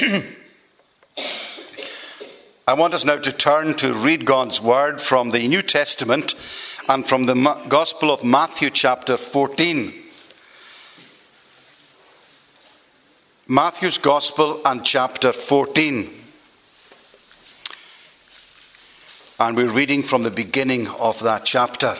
I want us now to turn to read God's word from the New Testament and from the Gospel of Matthew chapter 14. Matthew's Gospel and chapter 14. And we're reading from the beginning of that chapter.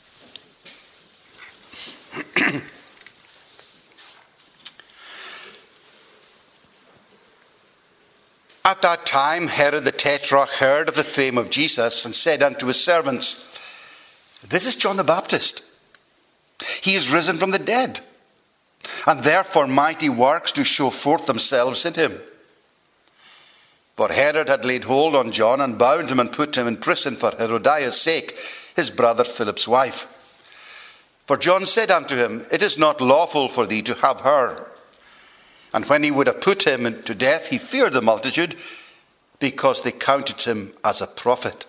At that time, Herod the Tetrarch heard of the fame of Jesus and said unto his servants, "This is John the Baptist. He is risen from the dead, and therefore mighty works do show forth themselves in him." For Herod had laid hold on John and bound him and put him in prison for Herodias' sake, his brother Philip's wife. For John said unto him, "It is not lawful for thee to have her." And when he would have put him to death, he feared the multitude, because they counted him as a prophet.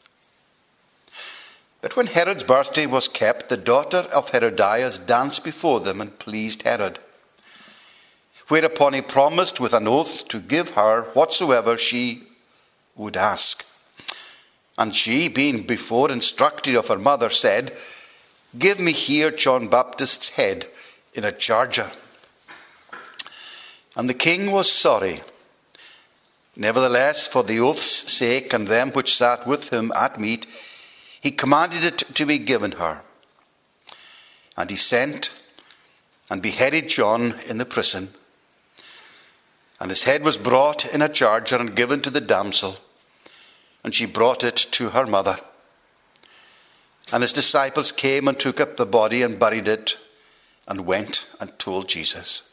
But when Herod's birthday was kept, the daughter of Herodias danced before them and pleased Herod. Whereupon he promised with an oath to give her whatsoever she would ask. And she, being before instructed of her mother, said, "Give me here John Baptist's head in a charger." And the king was sorry. Nevertheless, for the oath's sake and them which sat with him at meat, he commanded it to be given her. And he sent and beheaded John in the prison. And his head was brought in a charger and given to the damsel, and she brought it to her mother. And his disciples came and took up the body and buried it, and went and told Jesus.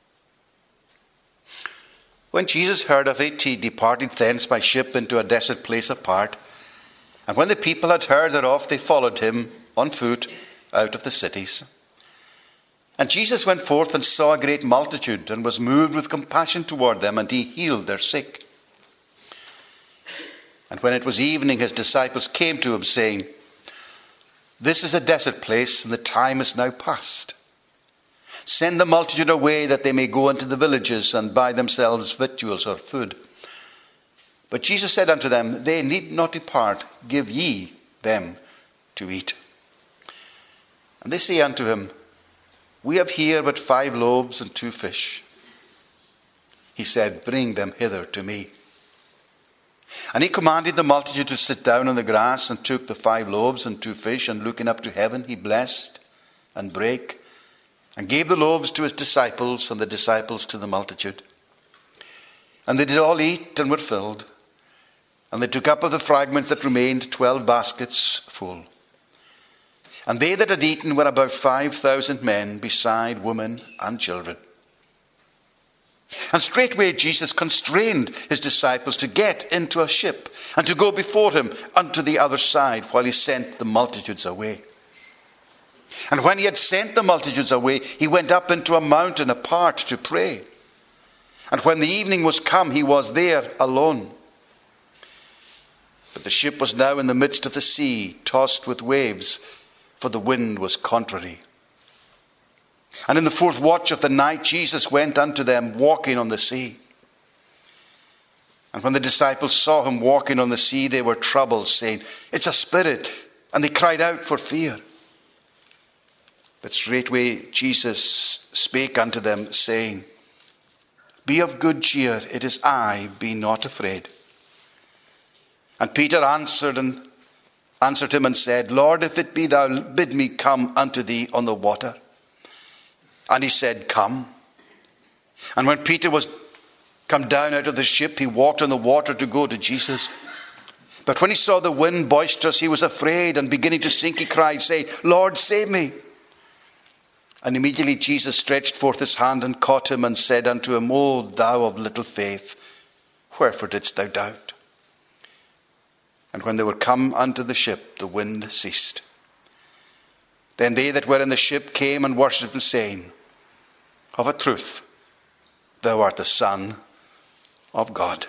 When Jesus heard of it, he departed thence by ship into a desert place apart. And when the people had heard thereof, they followed him on foot out of the cities. And Jesus went forth and saw a great multitude, and was moved with compassion toward them, and he healed their sick. And when it was evening, his disciples came to him, saying, "This is a desert place, and the time is now past. Send the multitude away, that they may go into the villages and buy themselves victuals or food." But Jesus said unto them, "They need not depart, give ye them to eat." And they say unto him, "We have here but 5 loaves and 2 fish. He said, "Bring them hither to me." And he commanded the multitude to sit down on the grass, and took the 5 loaves and 2 fish, and looking up to heaven, he blessed and brake, and gave the loaves to his disciples, and the disciples to the multitude. And they did all eat and were filled. And they took up of the fragments that remained 12 baskets full. And they that had eaten were about 5,000 men, beside women and children. And straightway Jesus constrained his disciples to get into a ship, and to go before him unto the other side, while he sent the multitudes away. And when he had sent the multitudes away, he went up into a mountain apart to pray. And when the evening was come, he was there alone. But the ship was now in the midst of the sea, tossed with waves, for the wind was contrary. And in the 4th watch of the night, Jesus went unto them, walking on the sea. And when the disciples saw him walking on the sea, they were troubled, saying, "It's a spirit." And they cried out for fear. But straightway Jesus spake unto them, saying, "Be of good cheer, it is I, be not afraid." And Peter answered him and said, "Lord, if it be thou, bid me come unto thee on the water." And he said, "Come." And when Peter was come down out of the ship, he walked on the water to go to Jesus. But when he saw the wind boisterous, he was afraid, and beginning to sink, he cried, saying, "Lord, save me." And immediately Jesus stretched forth his hand and caught him, and said unto him, "O thou of little faith, wherefore didst thou doubt?" And when they were come unto the ship, the wind ceased. Then they that were in the ship came and worshipped him, saying, "Of a truth, thou art the Son of God."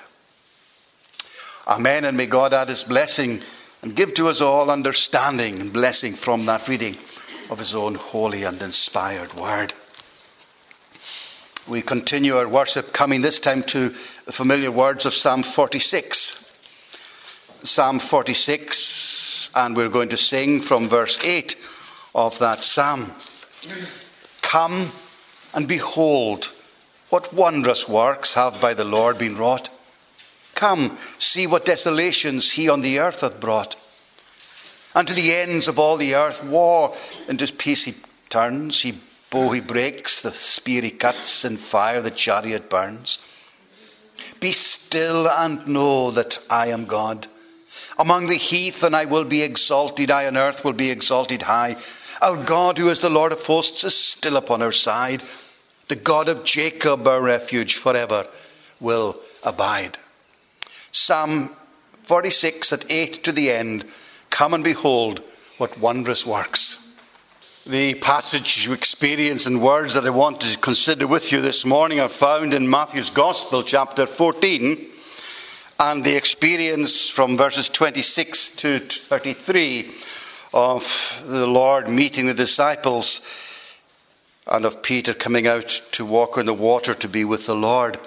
Amen. And may God add his blessing and give to us all understanding and blessing from that reading of his own holy and inspired word. We continue our worship, coming this time to the familiar words of Psalm 46. Psalm 46, and we're going to sing from verse 8 of that psalm. Come and behold, what wondrous works have by the Lord been wrought. Come, see what desolations he on the earth hath brought. Unto the ends of all the earth war into peace he turns. Bow he breaks, the spear he cuts, in fire the chariot burns. Be still and know that I am God. Among the heath and I will be exalted, I on earth will be exalted high. Our God, who is the Lord of hosts, is still upon our side. The God of Jacob, our refuge, forever will abide. Psalm 46 at 8 to the end. Come and behold what wondrous works. The passage, experience, and words that I want to consider with you this morning are found in Matthew's Gospel, chapter 14. And the experience from verses 26 to 33 of the Lord meeting the disciples and of Peter coming out to walk on the water to be with the Lord.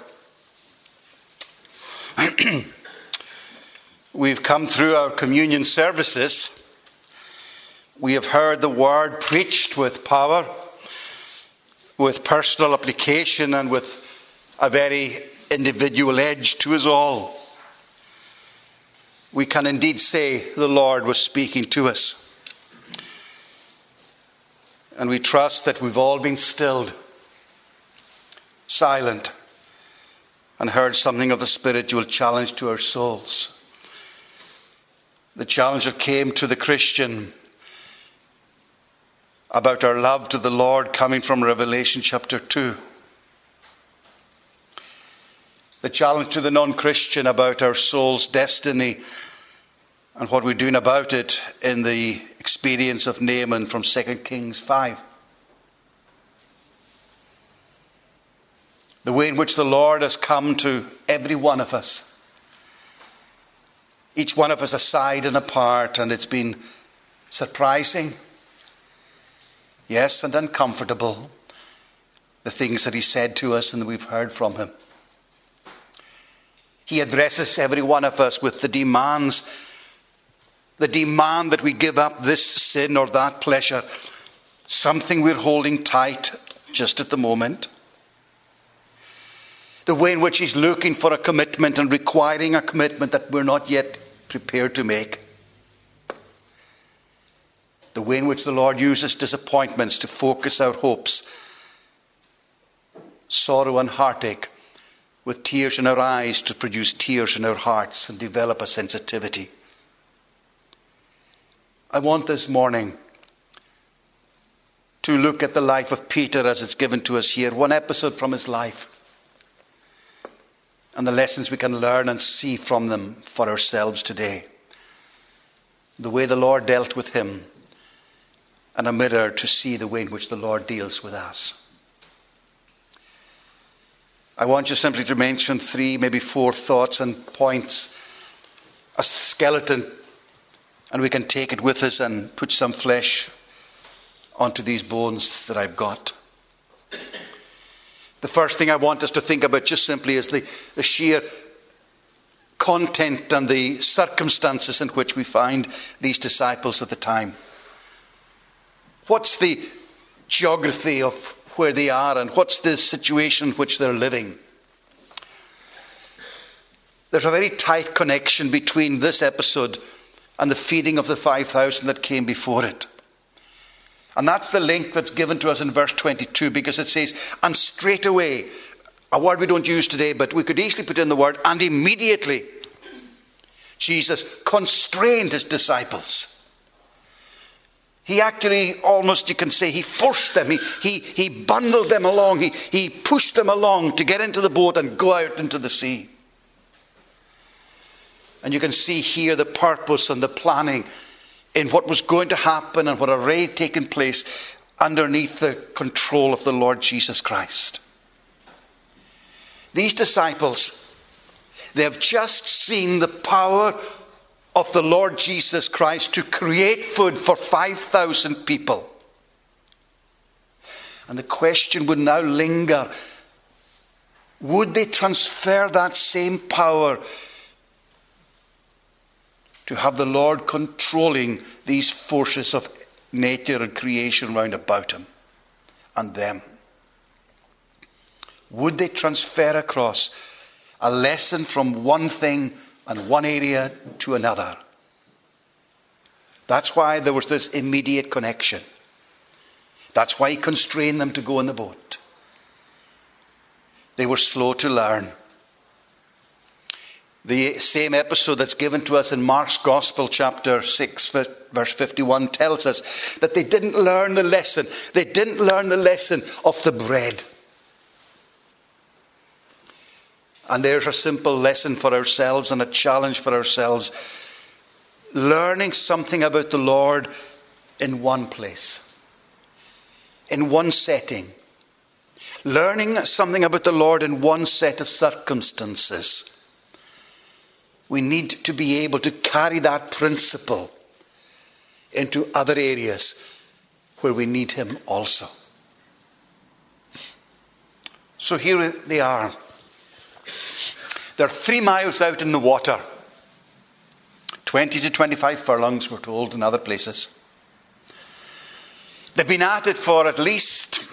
We've come through our communion services. We have heard the word preached with power, with personal application, and with a very individual edge to us all. We can indeed say the Lord was speaking to us. And we trust that we've all been stilled, silent, and heard something of the spiritual challenge to our souls. The challenge that came to the Christian about our love to the Lord coming from Revelation chapter 2. The challenge to the non-Christian about our soul's destiny and what we're doing about it in the experience of Naaman from 2 Kings 5. The way in which the Lord has come to every one of us. Each one of us aside and apart, and it's been surprising, yes, and uncomfortable, the things that he said to us and that we've heard from him. He addresses every one of us with the demand that we give up this sin or that pleasure, something we're holding tight just at the moment. The way in which he's looking for a commitment and requiring a commitment that we're not yet prepared to make. The way in which the Lord uses disappointments to focus our hopes, sorrow and heartache, with tears in our eyes to produce tears in our hearts and develop a sensitivity. I want this morning to look at the life of Peter as it's given to us here, one episode from his life, and the lessons we can learn and see from them for ourselves today. The way the Lord dealt with him, and a mirror to see the way in which the Lord deals with us. I want you simply to mention 3, maybe 4 thoughts and points, a skeleton, and we can take it with us and put some flesh onto these bones that I've got. The first thing I want us to think about just simply is the sheer content and the circumstances in which we find these disciples at the time. What's the geography of where they are, and what's the situation in which they're living? There's a very tight connection between this episode and the feeding of the 5,000 that came before it. And that's the link that's given to us in verse 22, because it says, and straightaway, a word we don't use today, but we could easily put in the word, and immediately, Jesus constrained his disciples. He actually, almost you can say, he forced them. He bundled them along. He pushed them along to get into the boat and go out into the sea. And you can see here the purpose and the planning in what was going to happen and what had already taken place underneath the control of the Lord Jesus Christ. These disciples, they have just seen the power of the Lord Jesus Christ to create food for 5,000 people. And the question would now linger, would they transfer that same power to have the Lord controlling these forces of nature and creation round about him and them? Would they transfer across a lesson from one thing and one area to another? That's why there was this immediate connection. That's why he constrained them to go in the boat. They were slow to learn. The same episode that's given to us in Mark's Gospel, chapter 6, verse 51, tells us that they didn't learn the lesson. They didn't learn the lesson of the bread. And there's a simple lesson for ourselves and a challenge for ourselves. Learning something about the Lord in one place, in one setting. Learning something about the Lord in one set of circumstances. We need to be able to carry that principle into other areas where we need him also. So here they are. They're 3 miles out in the water. 20 to 25 furlongs, we're told, in other places. They've been at it for at least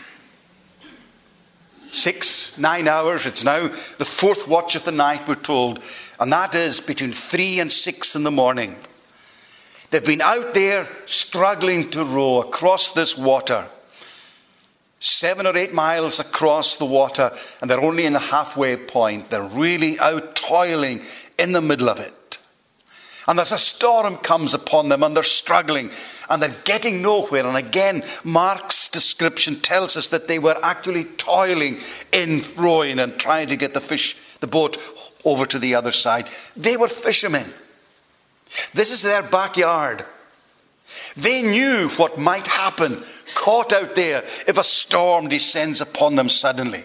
6-9 hours. It's now the 4th watch of the night, we're told. And that is between 3 and 6 in the morning. They've been out there struggling to row across this water. 7 or 8 miles across the water, and they're only in the halfway point. They're really out toiling in the middle of it. And as a storm comes upon them, and they're struggling, and they're getting nowhere. And again, Mark's description tells us that they were actually toiling in rowing and trying to get the boat over to the other side. They were fishermen. This is their backyard. They knew what might happen caught out there if a storm descends upon them suddenly.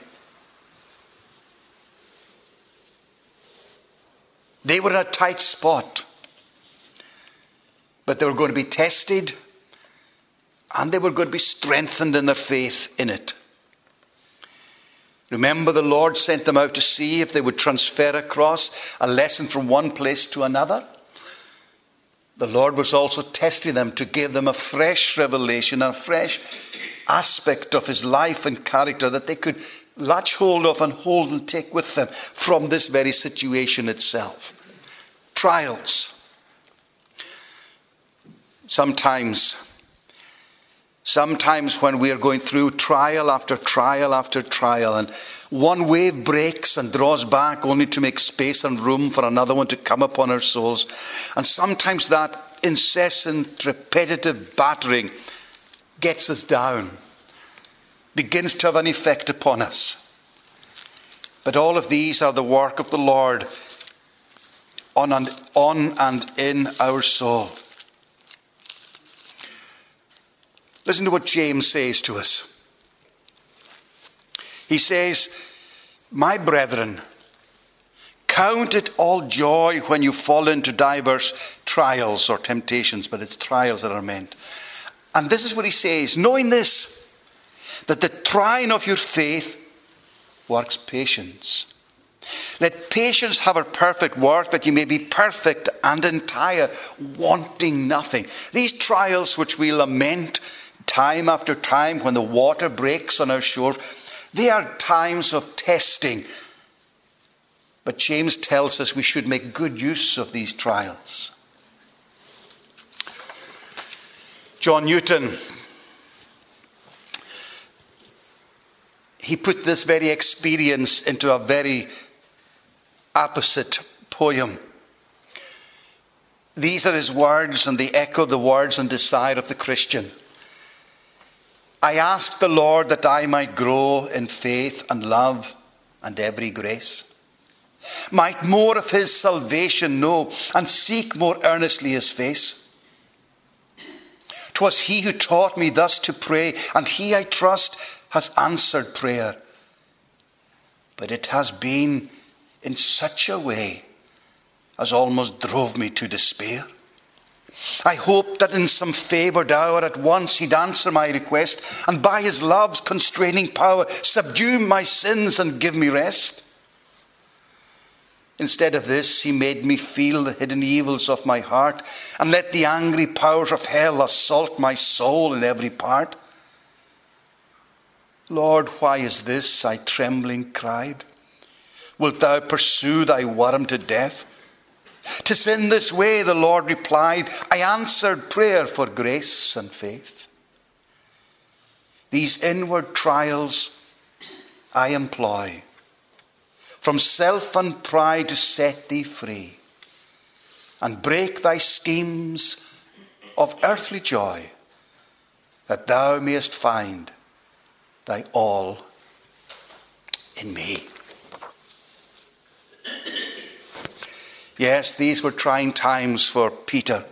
They were in a tight spot. But they were going to be tested, and they were going to be strengthened in their faith in it. Remember, the Lord sent them out to see if they would transfer across a lesson from one place to another. The Lord was also testing them to give them a fresh revelation, a fresh aspect of his life and character that they could latch hold of and hold and take with them from this very situation itself. Trials. Sometimes when we are going through trial after trial after trial, and one wave breaks and draws back only to make space and room for another one to come upon our souls. And sometimes that incessant, repetitive battering gets us down, begins to have an effect upon us. But all of these are the work of the Lord on and in our soul. Listen to what James says to us. He says, "My brethren, count it all joy when you fall into diverse trials," or temptations, but it's trials that are meant. And this is what he says, "knowing this, that the trying of your faith works patience. Let patience have her perfect work, that you may be perfect and entire, wanting nothing." These trials which we lament time after time when the water breaks on our shores, they are times of testing. But James tells us we should make good use of these trials. John Newton, he put this very experience into a very apposite poem. These are his words, and they echo the words and desire of the Christian. "I asked the Lord that I might grow in faith and love and every grace, might more of his salvation know and seek more earnestly his face. 'Twas he who taught me thus to pray, and he, I trust, has answered prayer. But it has been in such a way as almost drove me to despair. I hoped that in some favoured hour at once he'd answer my request, and by his love's constraining power subdue my sins and give me rest. Instead of this, he made me feel the hidden evils of my heart and let the angry powers of hell assault my soul in every part. Lord, why is this? I trembling cried. Wilt thou pursue thy worm to death? 'Tis in this way, the Lord replied. I answered prayer for grace and faith. These inward trials I employ, from self and pride to set thee free, and break thy schemes of earthly joy, that thou mayest find thy all in me. Yes, these were trying times for Peter.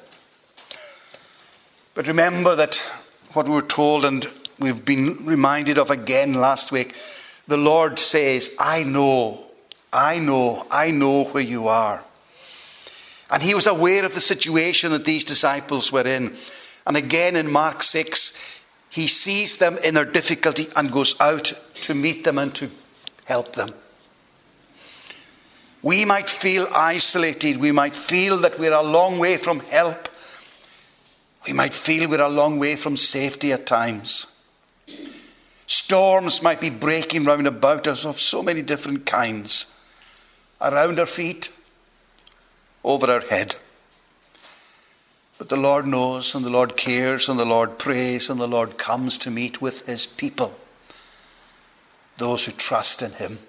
But remember that what we were told, and we've been reminded of again last week, the Lord says, I know where you are. And he was aware of the situation that these disciples were in. And again in Mark 6, he sees them in their difficulty and goes out to meet them and to help them. We might feel isolated. We might feel that we're a long way from help. We might feel we're a long way from safety at times. Storms might be breaking round about us of so many different kinds. Around our feet, over our head. But the Lord knows, and the Lord cares, and the Lord prays, and the Lord comes to meet with his people, those who trust in him.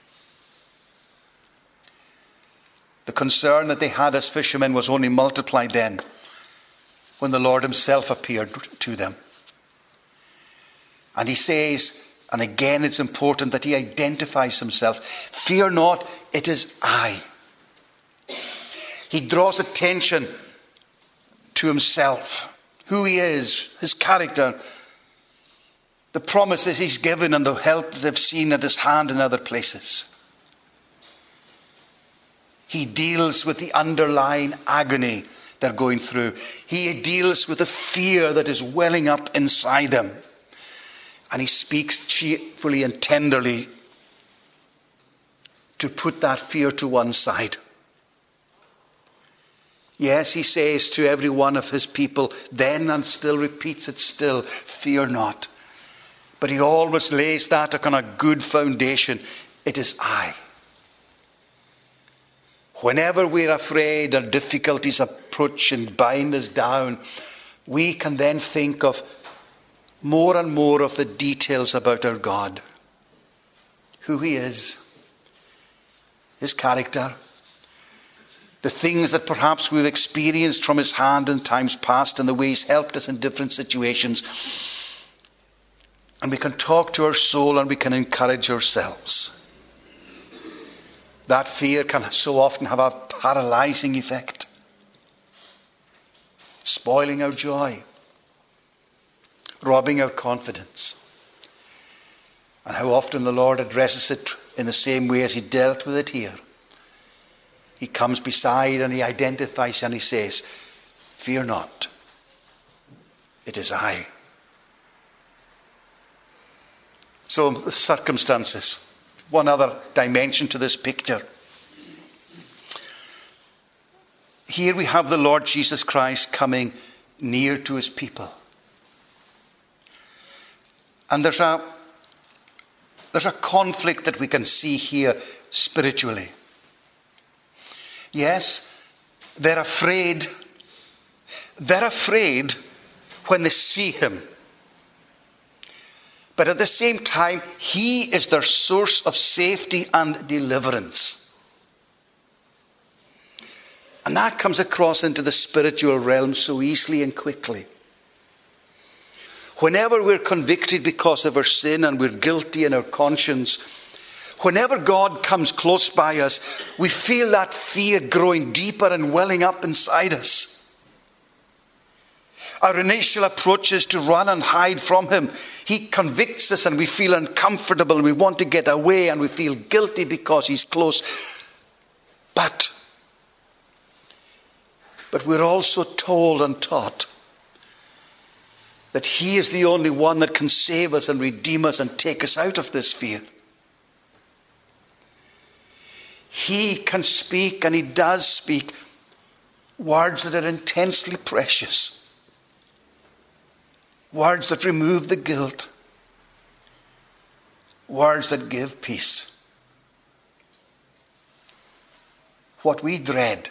The concern that they had as fishermen was only multiplied then, when the Lord himself appeared to them. And he says, and again it's important that he identifies himself, fear not, it is I. He draws attention to himself, who he is, his character, the promises he's given and the help that they've seen at his hand in other places. He deals with the underlying agony they're going through. He deals with the fear that is welling up inside them. And he speaks cheerfully and tenderly to put that fear to one side. Yes, he says to every one of his people, then and still repeats it still, fear not. But he always lays that upon a good foundation. It is I. Whenever we're afraid or difficulties approach and bind us down, we can then think of more and more of the details about our God. Who he is, his character, the things that perhaps we've experienced from his hand in times past and the way he's helped us in different situations. And we can talk to our soul and we can encourage ourselves. That fear can so often have a paralyzing effect, spoiling our joy, robbing our confidence. And how often the Lord addresses it in the same way as he dealt with it here. He comes beside and he identifies and he says, fear not, it is I. So the circumstances. One other dimension to this picture. Here we have the Lord Jesus Christ coming near to his people. And there's a conflict that we can see here spiritually. Yes, they're afraid. They're afraid when they see him. But at the same time, he is their source of safety and deliverance. And that comes across into the spiritual realm so easily and quickly. Whenever we're convicted because of our sin and we're guilty in our conscience, whenever God comes close by us, we feel that fear growing deeper and welling up inside us. Our initial approach is to run and hide from him. He convicts us and we feel uncomfortable and we want to get away and we feel guilty because he's close. But we're also told and taught that he is the only one that can save us and redeem us and take us out of this fear. He can speak, and he does speak, words that are intensely precious. Words that remove the guilt. Words that give peace. What we dread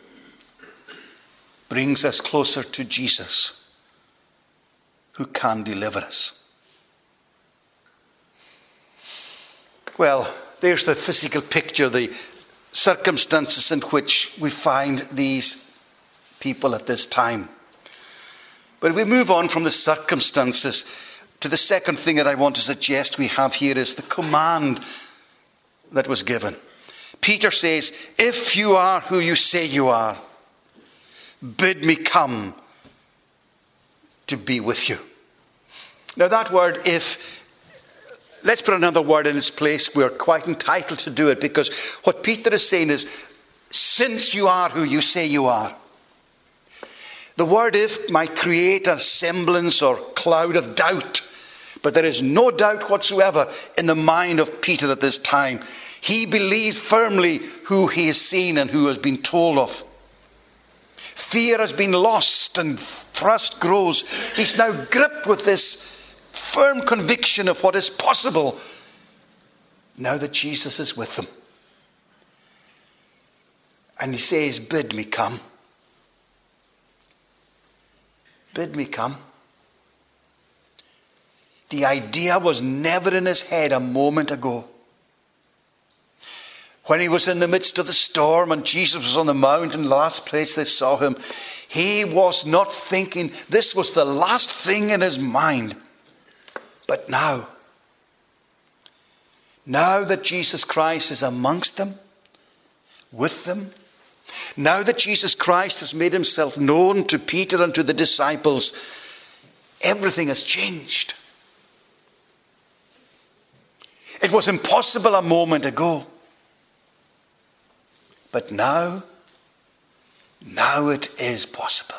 brings us closer to Jesus, who can deliver us. Well, there's the physical picture, the circumstances in which we find these people at this time. But if we move on from the circumstances to the second thing that I want to suggest we have here is the command that was given. Peter says, if you are who you say you are, bid me come to be with you. Now that word, if, let's put another word in its place. We're quite entitled to do it, because what Peter is saying is, since you are who you say you are. The word if might create a semblance or cloud of doubt, but there is no doubt whatsoever in the mind of Peter at this time. He believes firmly who he has seen and who has been told of. Fear has been lost and trust grows. He's now gripped with this firm conviction of what is possible now that Jesus is with them. And he says, bid me come. Bid me come. The idea was never in his head a moment ago. When he was in the midst of the storm and Jesus was on the mountain, the last place they saw him, he was not thinking, this was the last thing in his mind. But now that Jesus Christ is amongst them, with them, now that Jesus Christ has made himself known to Peter and to the disciples, everything has changed. It was impossible a moment ago. But now it is possible.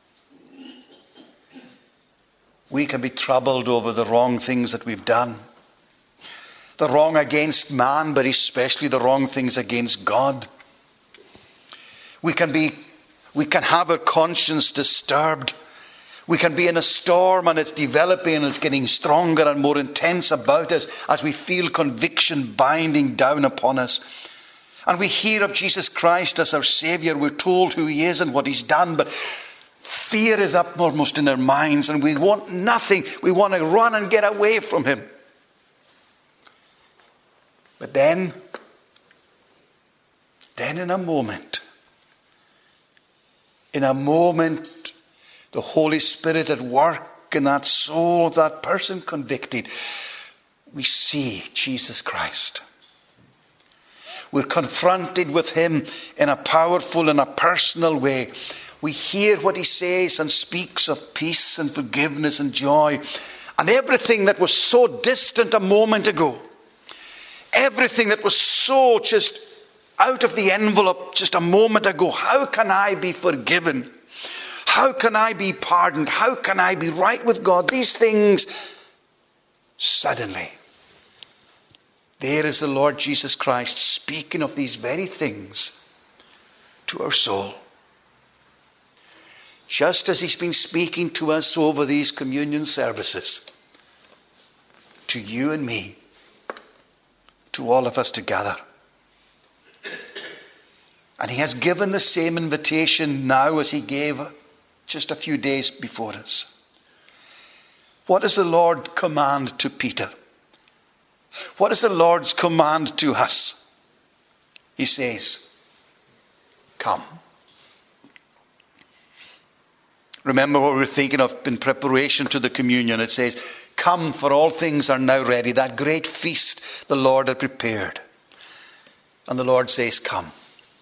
We can be troubled over the wrong things that we've done. The wrong against man, but especially the wrong things against God. We can have our conscience disturbed. We can be in a storm and it's developing and it's getting stronger and more intense about us as we feel conviction binding down upon us. And we hear of Jesus Christ as our Saviour. We're told who he is and what he's done, but fear is uppermost in our minds and we want nothing. We want to run and get away from him. But then in a moment, the Holy Spirit at work in that soul of that person convicted, we see Jesus Christ. We're confronted with him in a powerful and a personal way. We hear what he says and speaks of peace and forgiveness and joy. And everything that was so distant a moment ago, everything that was so just out of the envelope just a moment ago, how can I be forgiven? How can I be pardoned? How can I be right with God? These things, suddenly, there is the Lord Jesus Christ speaking of these very things to our soul. Just as he's been speaking to us over these communion services, to you and me, to all of us together. And he has given the same invitation now as he gave just a few days before us. What does the Lord command to Peter? What is the Lord's command to us? He says, come. Remember what we were thinking of in preparation to the communion. It says, come, for all things are now ready. That great feast the Lord had prepared. And the Lord says, come.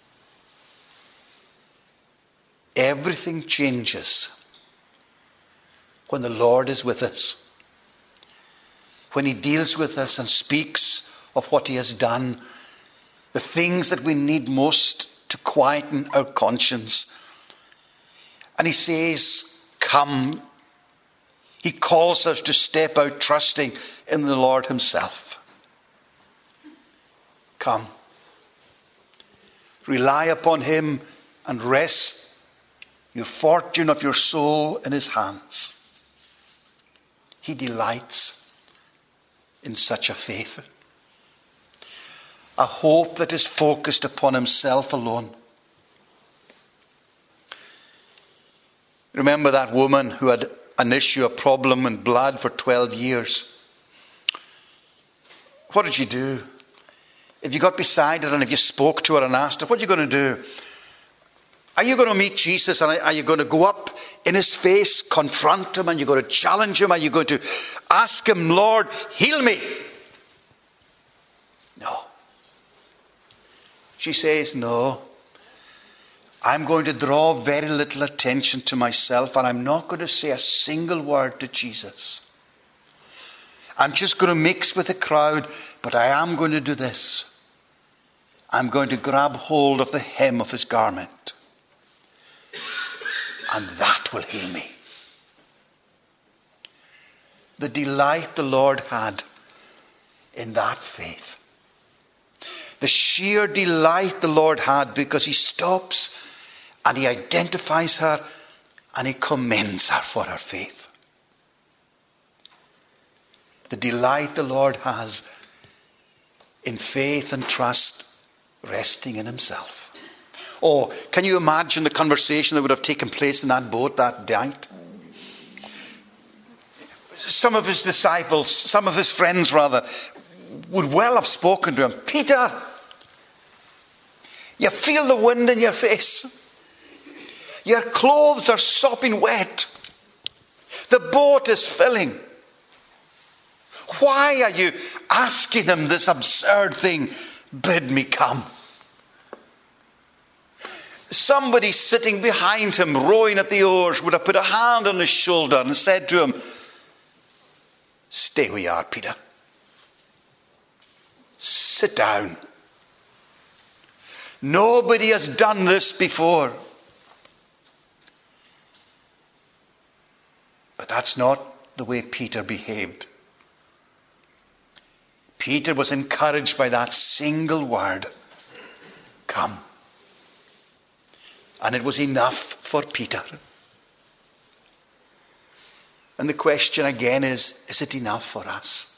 Everything changes when the Lord is with us. When he deals with us and speaks of what he has done, the things that we need most to quieten our conscience. And he says, come. He calls us to step out trusting in the Lord himself. Come. Rely upon him and rest your fortune of your soul in his hands. He delights in such a faith. A hope that is focused upon himself alone. Remember that woman who had an issue, a problem in blood for 12 years. What did you do? If you got beside her and if you spoke to her and asked her, what are you going to do? Are you going to meet Jesus and are you going to go up in his face, confront him, and you're going to challenge him? Are you going to ask him, Lord, heal me? No. She says, no. I'm going to draw very little attention to myself and I'm not going to say a single word to Jesus. I'm just going to mix with the crowd, but I am going to do this. I'm going to grab hold of the hem of his garment. And that will heal me. The delight the Lord had in that faith. The sheer delight the Lord had because he stops and he identifies her and he commends her for her faith. The delight the Lord has in faith and trust resting in himself. Oh, can you imagine the conversation that would have taken place in that boat that night? Some of his disciples, some of his friends rather, would well have spoken to him. Peter, you feel the wind in your face. Your clothes are sopping wet. The boat is filling. Why are you asking him this absurd thing? Bid me come. Somebody sitting behind him, rowing at the oars, would have put a hand on his shoulder and said to him, stay where you are, Peter. Sit down. Nobody has done this before. But that's not the way Peter behaved. Peter was encouraged by that single word, come. And it was enough for Peter. And the question again is it enough for us?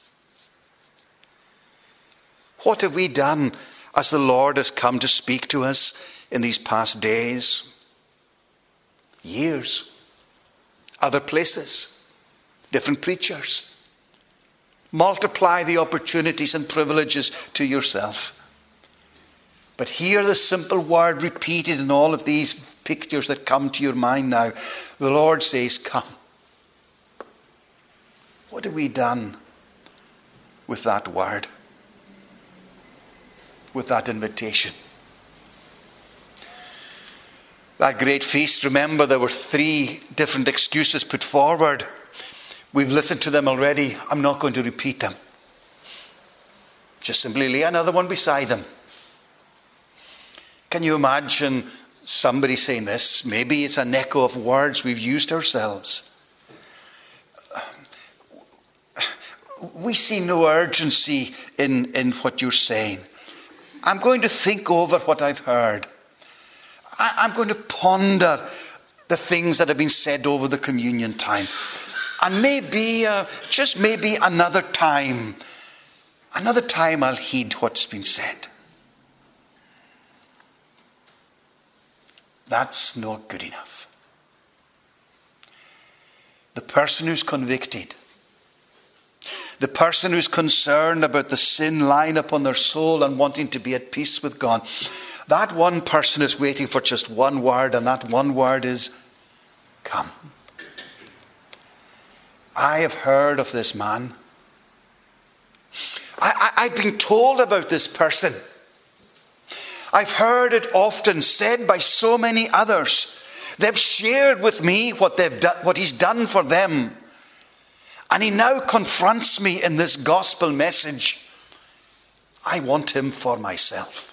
What have we done as the Lord has come to speak to us in these past days, years, other places, different preachers? Multiply the opportunities and privileges to yourself. But hear the simple word repeated in all of these pictures that come to your mind now. The Lord says, come. What have we done with that word? With that invitation? That great feast, remember, there were 3 different excuses put forward. We've listened to them already. I'm not going to repeat them. Just simply lay another one beside them. Can you imagine somebody saying this? Maybe it's an echo of words we've used ourselves. We see no urgency in what you're saying. I'm going to think over what I've heard. I'm going to ponder the things that have been said over the communion time. And maybe, just maybe another time I'll heed what's been said. That's not good enough. The person who's convicted, the person who's concerned about the sin lying upon their soul and wanting to be at peace with God, that one person is waiting for just one word, and that one word is, come. I have heard of this man. I've been told about this person. I've heard it often said by so many others. They've shared with me what he's done for them. And he now confronts me in this gospel message. I want him for myself.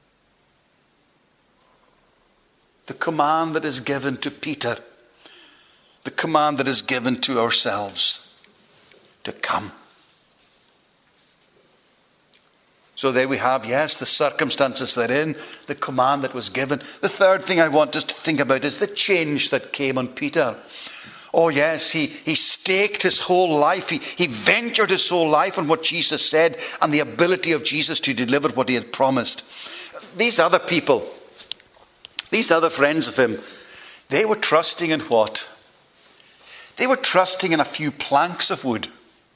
The command that is given to Peter, the command that is given to ourselves, to come. So there we have, yes, the circumstances they're in, the command that was given. The third thing I want us to think about is the change that came on Peter. Oh yes, he staked his whole life. He ventured his whole life on what Jesus said and the ability of Jesus to deliver what he had promised. These other people, these other friends of him, they were trusting in what? They were trusting in a few planks of wood.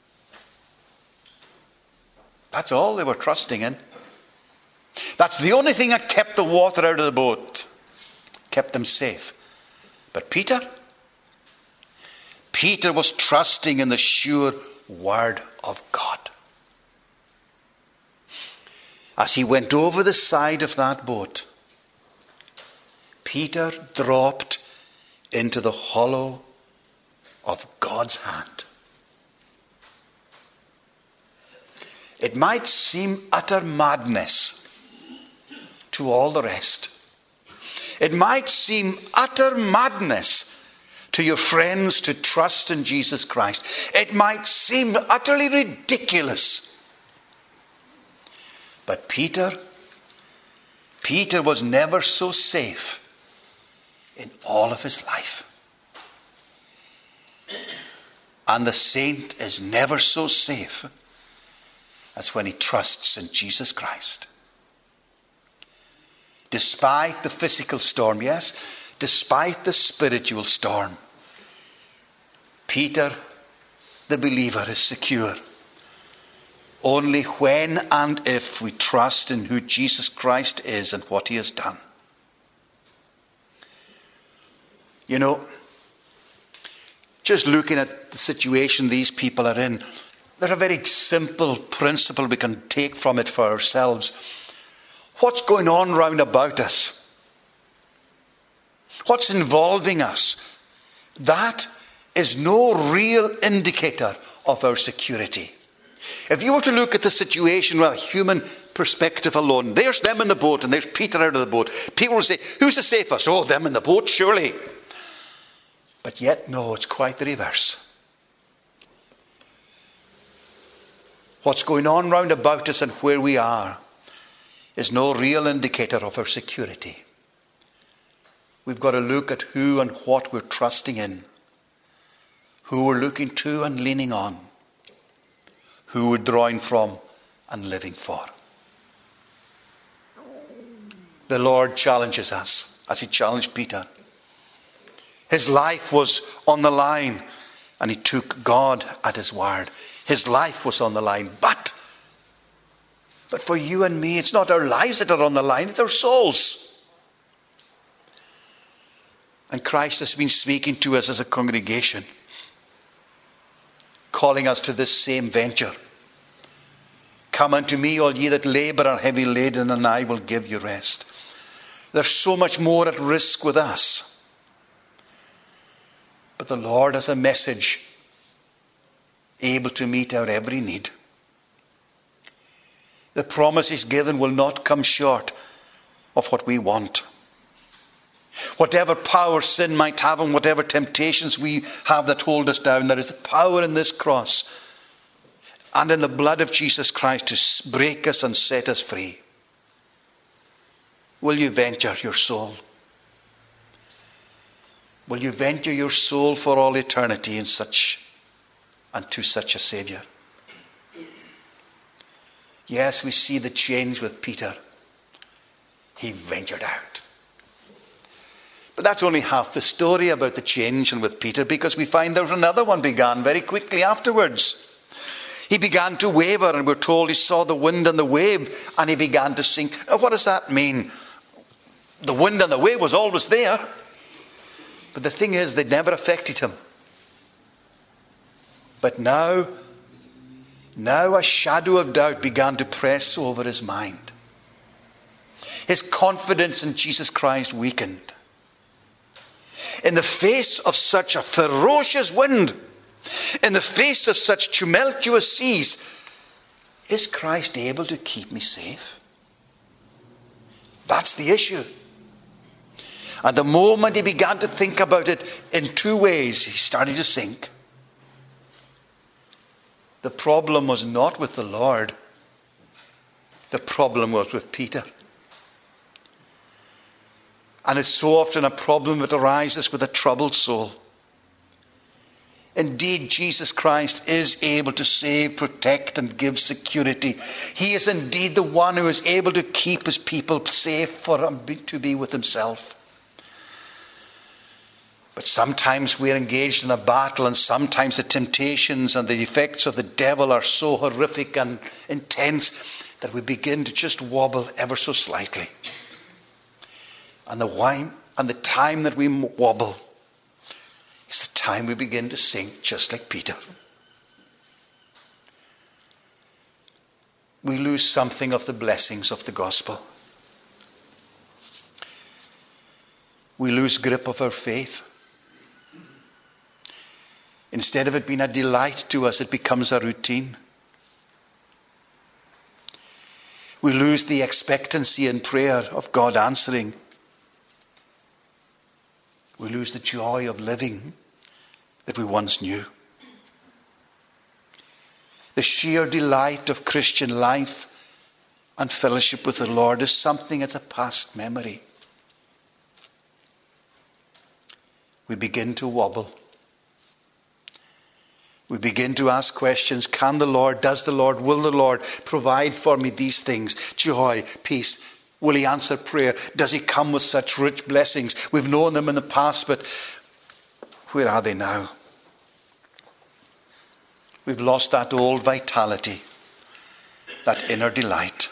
That's all they were trusting in. That's the only thing that kept the water out of the boat, kept them safe. But Peter was trusting in the sure word of God. As he went over the side of that boat, Peter dropped into the hollow of God's hand. It might seem utter madness to all the rest. It might seem utter madness to your friends to trust in Jesus Christ. It might seem utterly ridiculous. But Peter was never so safe in all of his life. And the saint is never so safe as when he trusts in Jesus Christ. Despite the physical storm, yes, despite the spiritual storm, Peter, the believer, is secure only when and if we trust in who Jesus Christ is and what he has done. You know, just looking at the situation these people are in, there's a very simple principle we can take from it for ourselves. What's going on round about us? What's involving us? That is no real indicator of our security. If you were to look at the situation with a human perspective alone, there's them in the boat and there's Peter out of the boat. People will say, who's the safest? Oh, them in the boat, surely. But yet, no, it's quite the reverse. What's going on round about us and where we are is no real indicator of our security. We've got to look at who and what we're trusting in, who we're looking to and leaning on, who we're drawing from and living for. The Lord challenges us as he challenged Peter. His life was on the line and he took God at his word. His life was on the line. But for you and me, it's not our lives that are on the line, it's our souls. And Christ has been speaking to us as a congregation, calling us to this same venture. Come unto me, all ye that labour and are heavy laden, and I will give you rest. There's so much more at risk with us. But the Lord has a message able to meet our every need. The promise he's given will not come short of what we want. Whatever power sin might have and whatever temptations we have that hold us down, there is power in this cross and in the blood of Jesus Christ to break us and set us free. Will you venture your soul? Will you venture your soul for all eternity in such and to such a Saviour? Yes, we see the change with Peter. He ventured out. But that's only half the story about the change and with Peter, because we find there's another one began very quickly afterwards. He began to waver, and we're told he saw the wind and the wave and he began to sink. Now, what does that mean? The wind and the wave was always there. But the thing is, they never affected him. But now a shadow of doubt began to press over his mind. His confidence in Jesus Christ weakened. In the face of such a ferocious wind, in the face of such tumultuous seas, is Christ able to keep me safe? That's the issue. And the moment he began to think about it in two ways, he started to sink. The problem was not with the Lord. The problem was with Peter. And it's so often a problem that arises with a troubled soul. Indeed, Jesus Christ is able to save, protect, and give security. He is indeed the one who is able to keep his people safe to be with himself. But sometimes we're engaged in a battle, and sometimes the temptations and the effects of the devil are so horrific and intense that we begin to just wobble ever so slightly. And the time that we wobble is the time we begin to sink, just like Peter. We lose something of the blessings of the gospel. We lose grip of our faith. Instead of it being a delight to us, it becomes a routine. We lose the expectancy in prayer of God answering. We lose the joy of living that we once knew. The sheer delight of Christian life and fellowship with the Lord is something that's a past memory. We begin to wobble. We begin to ask questions. Can the Lord, does the Lord, will the Lord provide for me these things? Joy, peace. Will he answer prayer? Does he come with such rich blessings? We've known them in the past, but where are they now? We've lost that old vitality, that inner delight.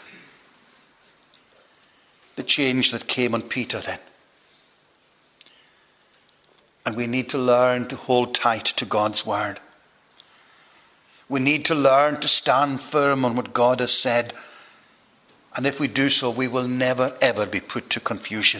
The change that came on Peter then. And we need to learn to hold tight to God's word. We need to learn to stand firm on what God has said. And if we do so, we will never, ever be put to confusion.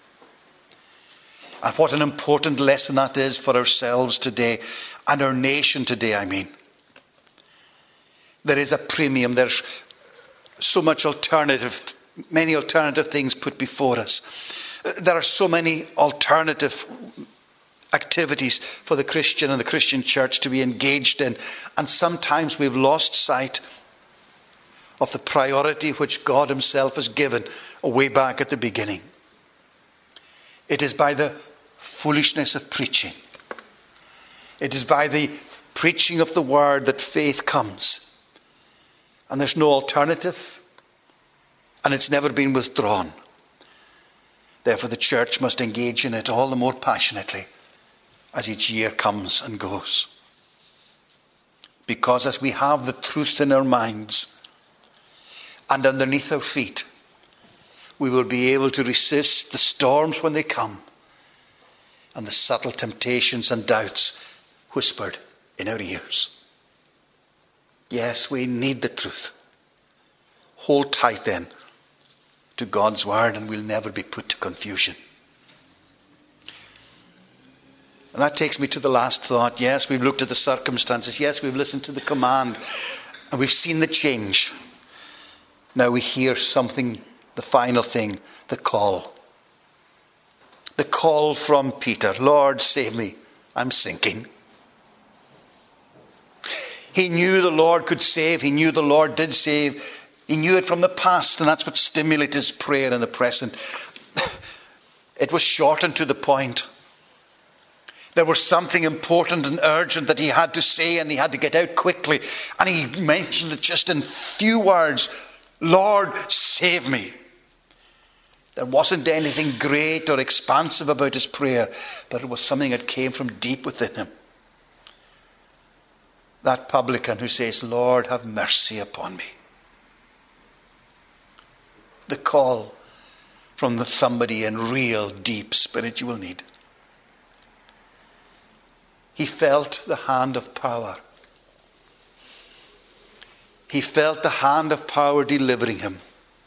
And what an important lesson that is for ourselves today, and our nation today, I mean. There is a premium. There's so much many alternative things put before us. There are so many alternative activities for the Christian and the Christian church to be engaged in. And sometimes we've lost sight of the priority which God himself has given way back at the beginning. It is by the foolishness of preaching. It is by the preaching of the word that faith comes. And there's no alternative. And it's never been withdrawn. Therefore the church must engage in it all the more passionately as each year comes and goes. Because as we have the truth in our minds and underneath our feet, we will be able to resist the storms when they come and the subtle temptations and doubts whispered in our ears. Yes, we need the truth. Hold tight then to God's word, and we'll never be put to confusion. And that takes me to the last thought. Yes, we've looked at the circumstances. Yes, we've listened to the command. And we've seen the change. Now we hear something, the final thing, the call. The call from Peter. Lord, save me. I'm sinking. He knew the Lord could save. He knew the Lord did save. He knew it from the past, and that's what stimulated his prayer in the present. It was shortened to the point. There was something important and urgent that he had to say, and he had to get out quickly. And he mentioned it just in few words. Lord, save me. There wasn't anything great or expansive about his prayer, but it was something that came from deep within him. That publican who says, Lord, have mercy upon me. The call from somebody in real, deep spiritual need. He felt the hand of power. He felt the hand of power delivering him.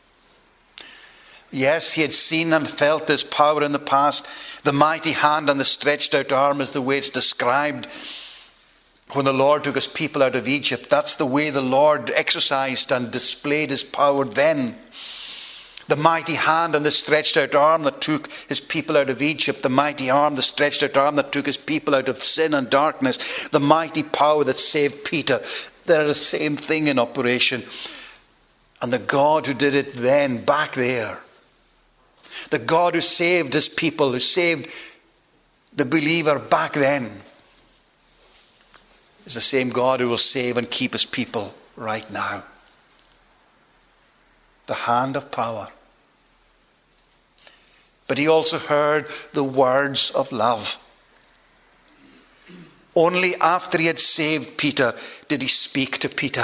Yes, he had seen and felt this power in the past. The mighty hand and the stretched out arm is the way it's described when the Lord took his people out of Egypt. That's the way the Lord exercised and displayed his power then. The mighty hand and the stretched out arm that took his people out of Egypt. The mighty arm, the stretched out arm that took his people out of sin and darkness. The mighty power that saved Peter. They're the same thing in operation. And the God who did it then, back there, the God who saved his people, who saved the believer back then, is the same God who will save and keep his people right now. The hand of power. But he also heard the words of love. Only after he had saved Peter did he speak to Peter.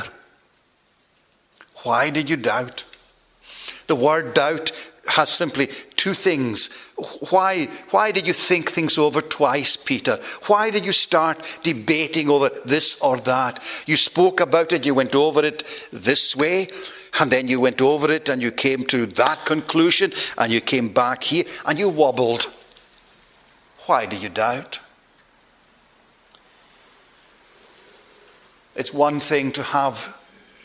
Why did you doubt? The word doubt has simply two things. Why did you think things over twice, Peter? Why did you start debating over this or that? You spoke about it, you went over it this way, and then you went over it and you came to that conclusion, and you came back here and you wobbled. Why do you doubt? It's one thing to have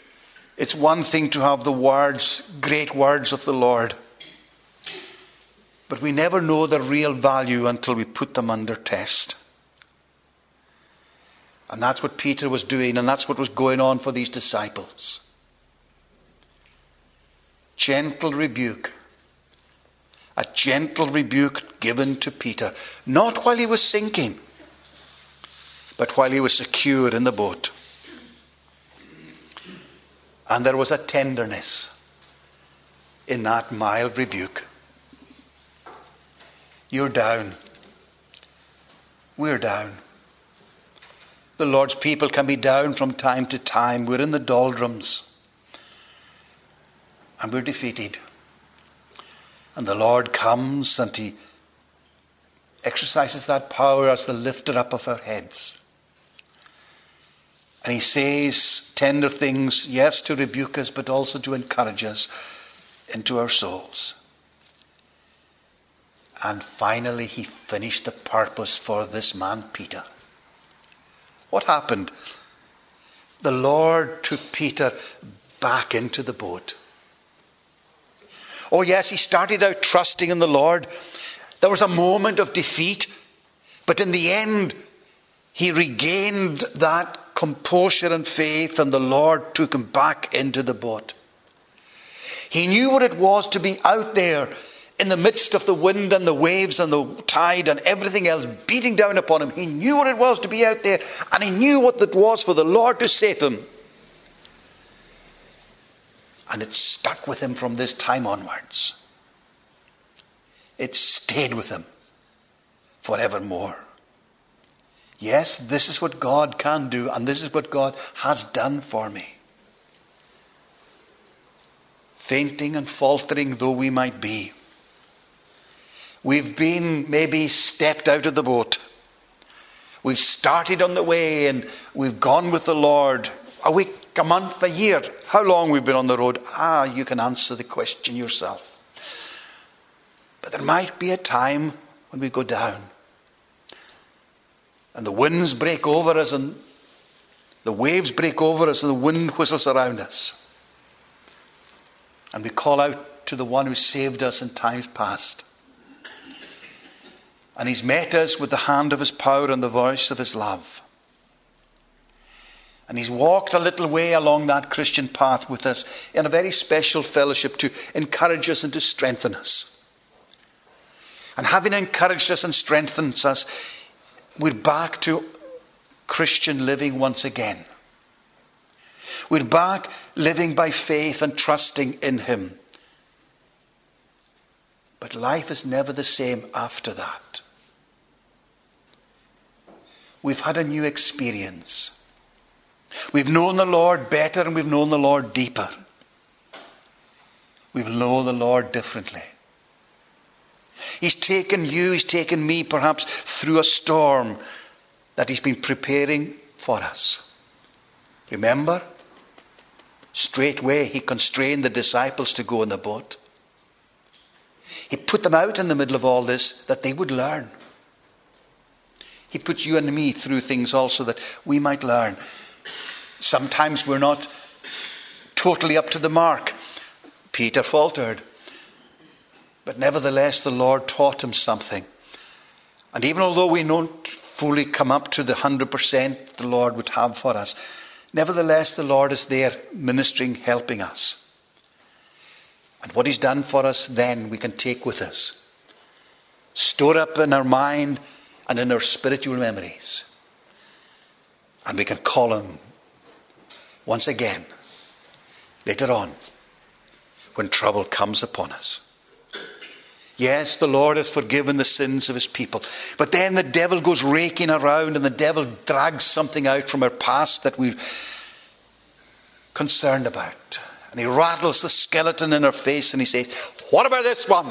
the words, great words of the Lord. But we never know their real value until we put them under test. And that's what Peter was doing, and that's what was going on for these disciples. Gentle rebuke. A gentle rebuke given to Peter. Not while he was sinking, but while he was secure in the boat. And there was a tenderness in that mild rebuke. You're down. We're down. The Lord's people can be down from time to time. We're in the doldrums. And we're defeated. And the Lord comes and he exercises that power as the lifter up of our heads. And he says tender things, yes, to rebuke us, but also to encourage us into our souls. And finally, he finished the purpose for this man, Peter. What happened? The Lord took Peter back into the boat. Oh yes, he started out trusting in the Lord. There was a moment of defeat, but in the end, he regained that composure and faith, and the Lord took him back into the boat. He knew what it was to be out there in the midst of the wind and the waves and the tide and everything else beating down upon him. He knew what it was to be out there, and he knew what it was for the Lord to save him. And it stuck with him from this time onwards. It stayed with him forevermore. Yes, this is what God can do, and this is what God has done for me. Fainting and faltering though we might be, we've been maybe stepped out of the boat. We've started on the way and we've gone with the Lord. A week, a month, a year. How long we've been on the road? You can answer the question yourself. But there might be a time when we go down. And the winds break over us and the waves break over us and the wind whistles around us. And we call out to the one who saved us in times past. And he's met us with the hand of his power and the voice of his love. And he's walked a little way along that Christian path with us in a very special fellowship to encourage us and to strengthen us. And having encouraged us and strengthened us, we're back to Christian living once again. We're back living by faith and trusting in him. But life is never the same after that. We've had a new experience. We've known the Lord better and we've known the Lord deeper. We will know the Lord differently. He's taken you, he's taken me perhaps through a storm that he's been preparing for us. Remember? Straightway he constrained the disciples to go in the boat. He put them out in the middle of all this that they would learn. He puts you and me through things also that we might learn. Sometimes we're not totally up to the mark. Peter faltered. But nevertheless, the Lord taught him something. And even although we don't fully come up to the 100% the Lord would have for us, nevertheless, the Lord is there ministering, helping us. And what he's done for us then we can take with us. Store up in our mind and in our spiritual memories. And we can call him once again later on when trouble comes upon us. Yes, the Lord has forgiven the sins of his people. But then the devil goes raking around and the devil drags something out from our past that we're concerned about. And he rattles the skeleton in our face and he says, what about this one?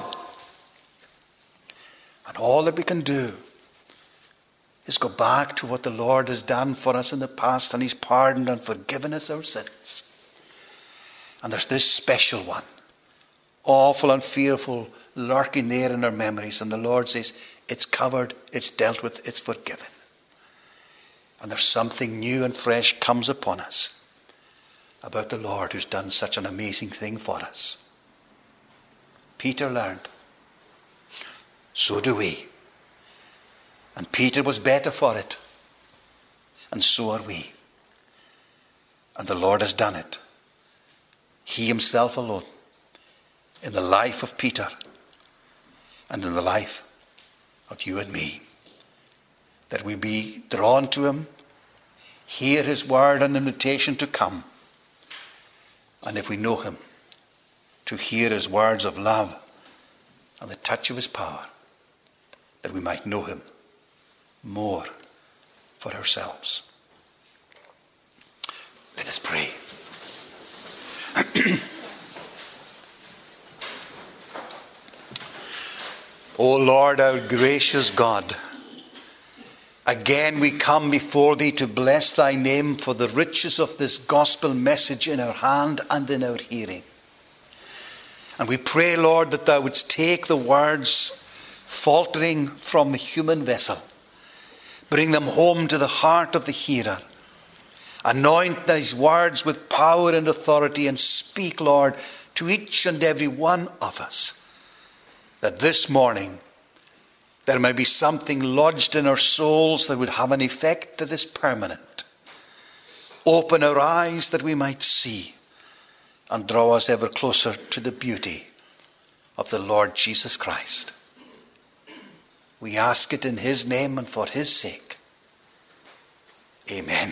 And all that we can do is go back to what the Lord has done for us in the past, and he's pardoned and forgiven us our sins. And there's this special one, awful and fearful, lurking there in our memories. And the Lord says, it's covered, it's dealt with, it's forgiven. And there's something new and fresh comes upon us about the Lord who's done such an amazing thing for us. Peter learned. So do we. And Peter was better for it. And so are we. And the Lord has done it. He himself alone. In the life of Peter. And in the life of you and me. That we be drawn to him. Hear his word and invitation to come. And if we know him, to hear his words of love and the touch of his power. That we might know him more for ourselves. Let us pray. O Lord, our gracious God, again we come before thee to bless thy name for the riches of this gospel message in our hand and in our hearing. And we pray, Lord, that thou wouldst take the words faltering from the human vessel, bring them home to the heart of the hearer. Anoint these words with power and authority, and speak, Lord, to each and every one of us, that this morning there may be something lodged in our souls that would have an effect that is permanent. Open our eyes that we might see, and draw us ever closer to the beauty of the Lord Jesus Christ. We ask it in his name and for his sake. Amen.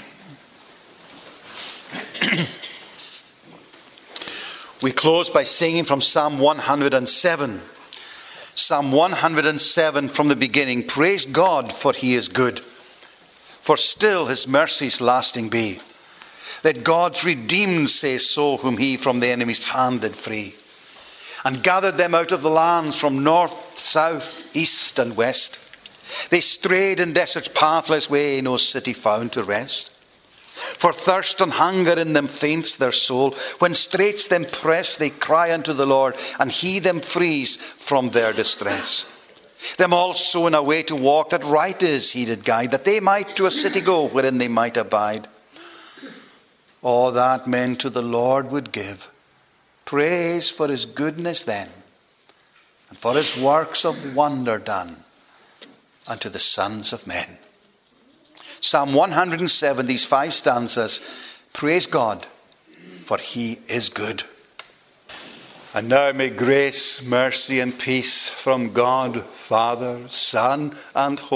We close by singing from Psalm 107. Psalm 107 from the beginning. Praise God, for he is good, for still his mercies lasting be. Let God's redeemed say so, whom he from the enemy's hand did free, and gathered them out of the lands from north, south, east and west. They strayed in desert's pathless way, no city found to rest. For thirst and hunger in them faints their soul. When straits them press, they cry unto the Lord, and he them frees from their distress. Them also in a way to walk that right is he did guide, that they might to a city go wherein they might abide. All that men to the Lord would give praise for his goodness then, and for his works of wonder done unto the sons of men. Psalm 107, these 5 stanzas. Praise God, for he is good. And now may grace, mercy and peace from God, Father, Son and Holy